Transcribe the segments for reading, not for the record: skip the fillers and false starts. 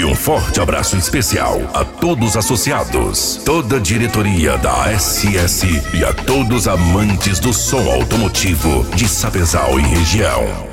E um forte abraço especial a todos os associados, toda a diretoria da ASS e a todos amantes do som automotivo de Sapezal e região.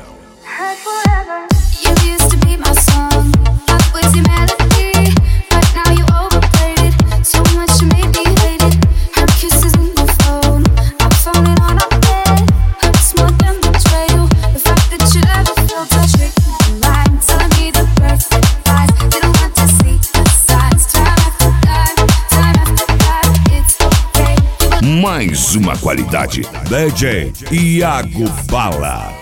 Mais uma qualidade, DJ Iago Bala.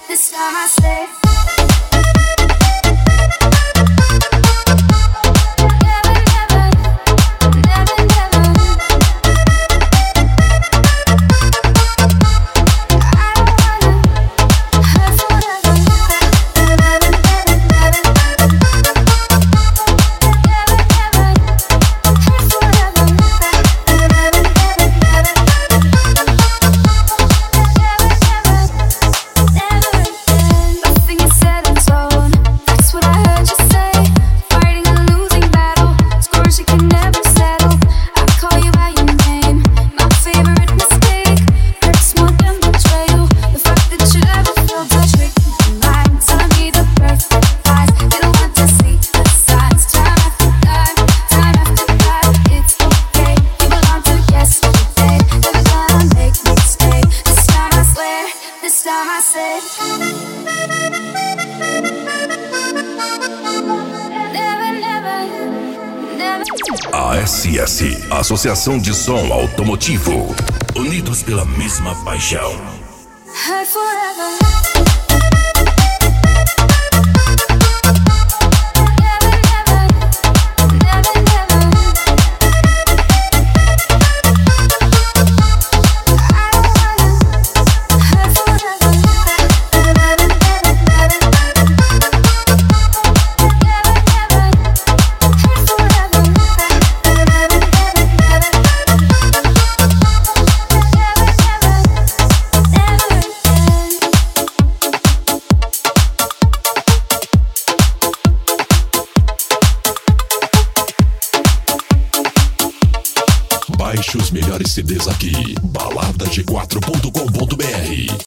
ASS, Associação de Som Automotivo, unidos pela mesma paixão. Baixe os melhores CDs aqui, baladag4.com.br.